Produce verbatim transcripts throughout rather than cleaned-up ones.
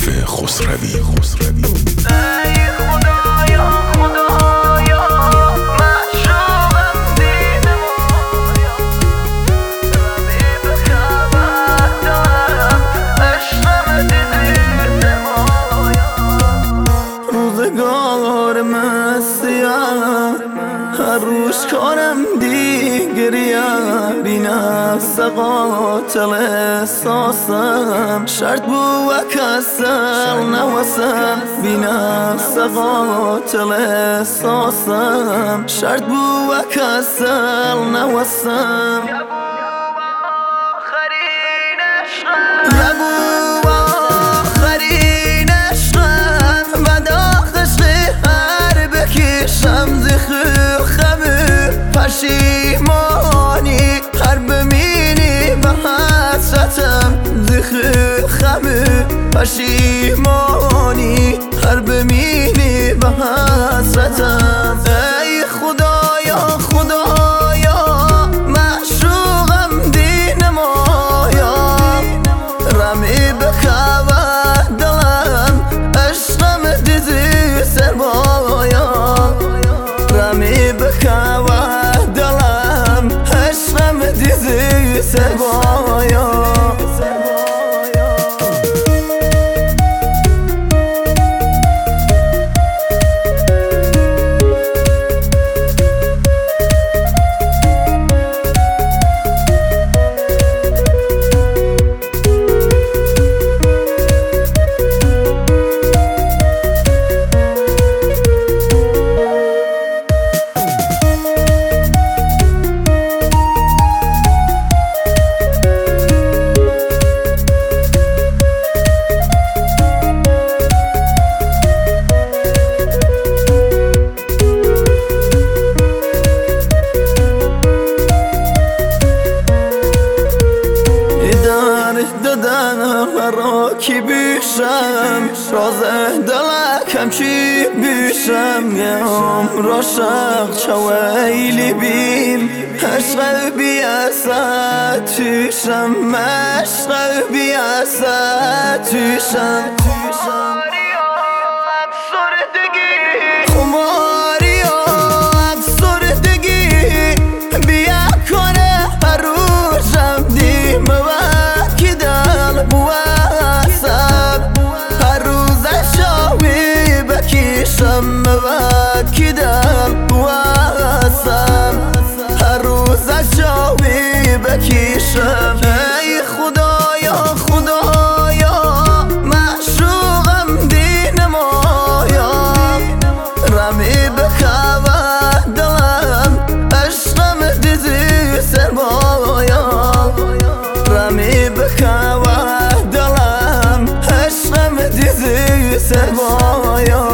خسروی خسروی هر روز کارم دیگریا بی نفس قاتل احساسم شرط بو و کسل نواسم بی نفس قاتل احساسم شرط بو و کسل نواسم پشیمانی هر بمینی به حسرتم زخ خمه پشیمانی هر بمینی به حسرتم ای خدایا خدایا معشوقم دین مایا رمی بکوه دلم عشقم دیزی سربایا رمی بکوه سربایا کی بیشم راز دلکم چی بیشم یه عمر عاشق چویلی بیم عشق بیاسد توشم عشق بیاسد توشم خماری و افسردگی بیا کنه هر روزم دیم و کی دل بوه شم و کدم واسم هر روز جاوی بکشم ای خدایا خدایا معشوقم دین مایا رمی بکوه دلم عشقم دیزی سربایا رمی بکوه دلم عشقم دیزی سربایا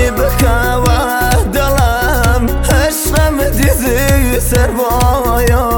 سربایا